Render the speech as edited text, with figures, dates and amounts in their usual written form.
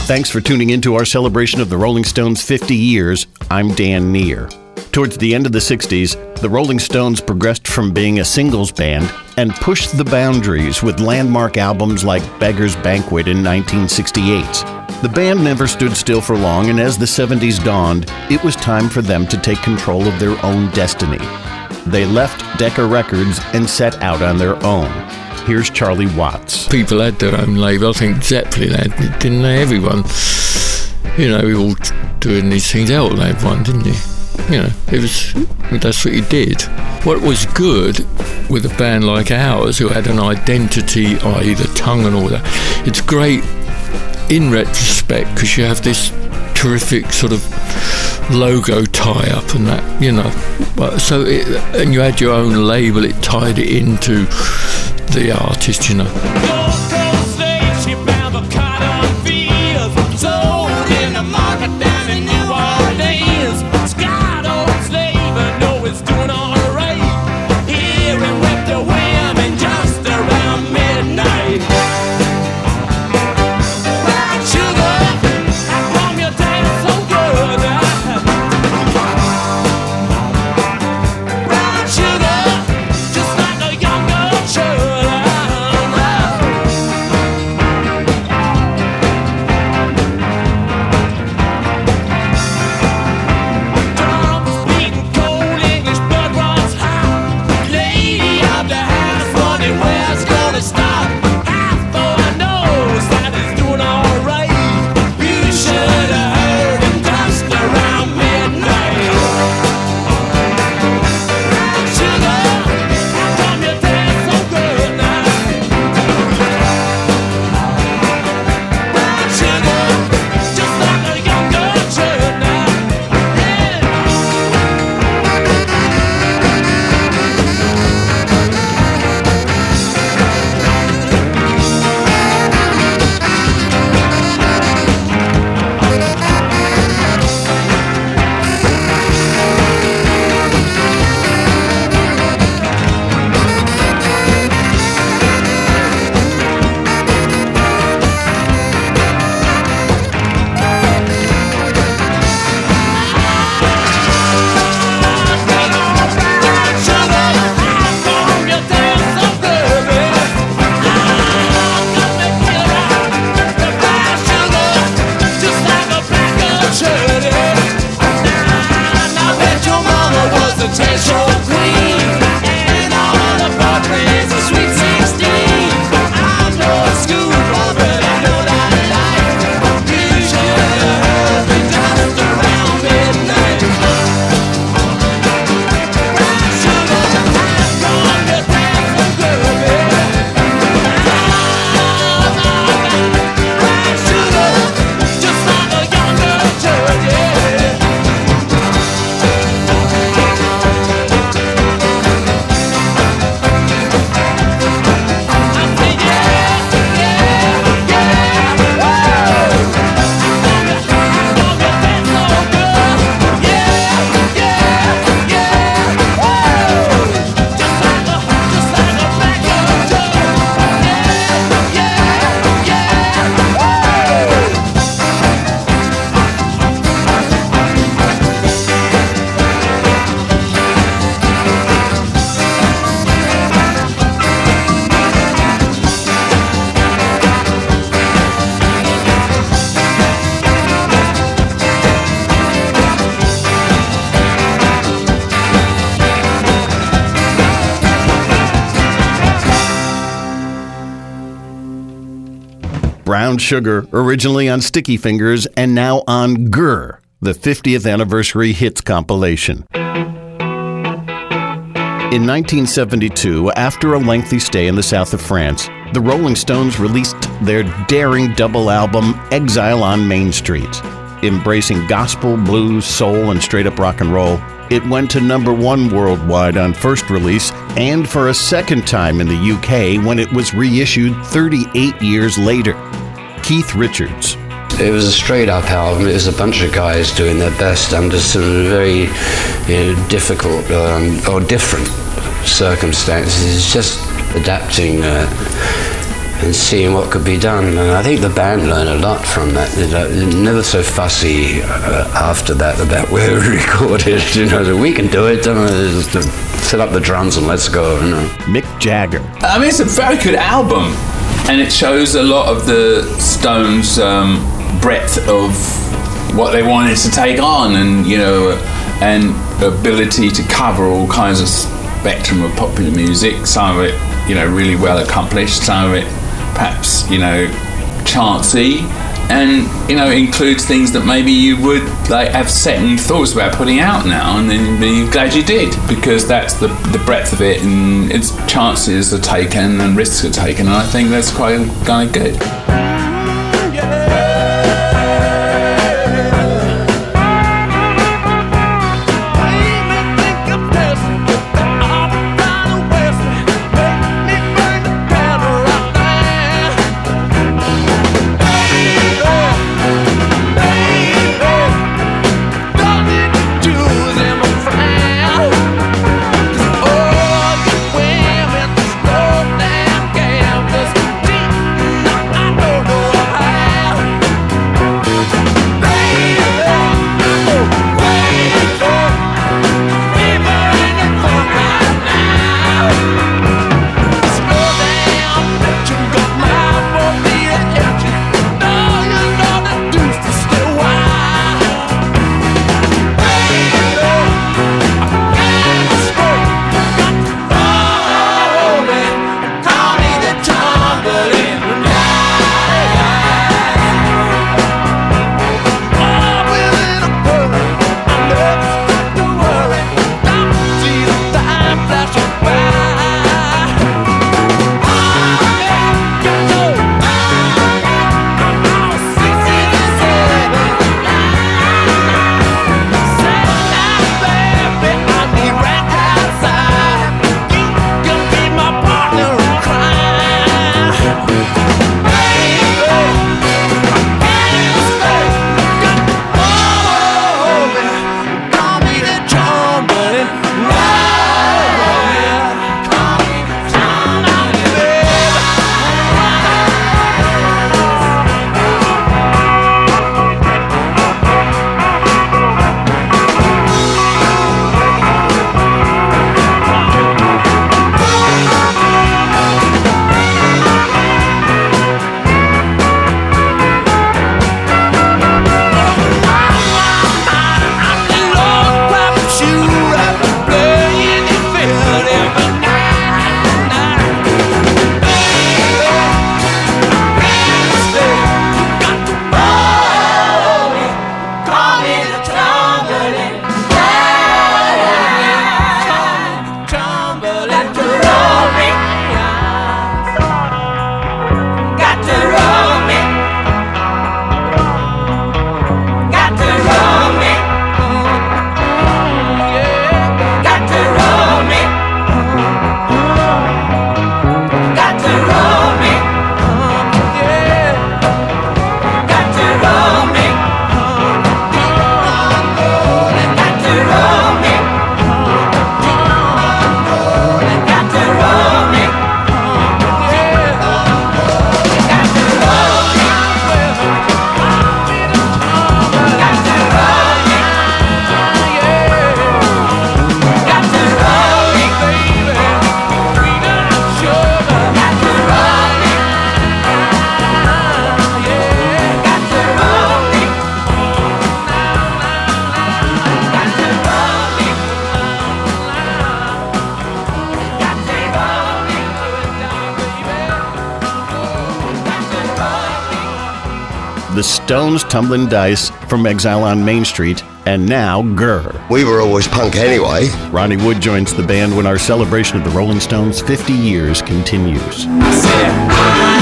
Thanks for tuning in to our celebration of the Rolling Stones' 50 years. I'm Dan Neer. Towards the end of the 60s, the Rolling Stones progressed from being a singles band and pushed the boundaries with landmark albums like Beggar's Banquet in 1968. The band never stood still for long, and as the 70s dawned, it was time for them to take control of their own destiny. They left Decca Records and set out on their own. Here's Charlie Watts. People had their own label. I think Zeppelin had it, didn't they? Everyone, we were all doing these things. Elton had one, didn't he? That's what you did. What was good with a band like ours, who had an identity, i.e. the tongue and all that, it's great in retrospect because you have this terrific sort of logo tie-up and that, and you had your own label, it tied it into the artist, Brown Sugar, originally on Sticky Fingers and now on Grr, the 50th anniversary hits compilation. In 1972, after a lengthy stay in the south of France, the Rolling Stones released their daring double album, Exile on Main Street. Embracing gospel, blues, soul, and straight-up rock and roll, it went to #1 worldwide on first release and for a second time in the UK when it was reissued 38 years later. Keith Richards. It was a straight-up album. It was a bunch of guys doing their best under some very difficult or different circumstances. It's just adapting and seeing what could be done. And I think the band learned a lot from that. They're never so fussy after that about where we recorded. So we can do it. Just set up the drums and let's go. Mick Jagger. I mean, it's a very good album, and it shows a lot of the Stones' breadth of what they wanted to take on, and and ability to cover all kinds of spectrum of popular music. Some of it, really well accomplished. Some of it, perhaps, chancy, and includes things that maybe you would have second thoughts about putting out now, and then be glad you did, because that's the breadth of it, and its chances are taken and risks are taken, and I think that's quite kind of good. The Stones, Tumbling Dice, From Exile on Main Street, and now Grr. We were always punk anyway. Ronnie Wood joins the band when our celebration of the Rolling Stones' 50 years continues. That's it.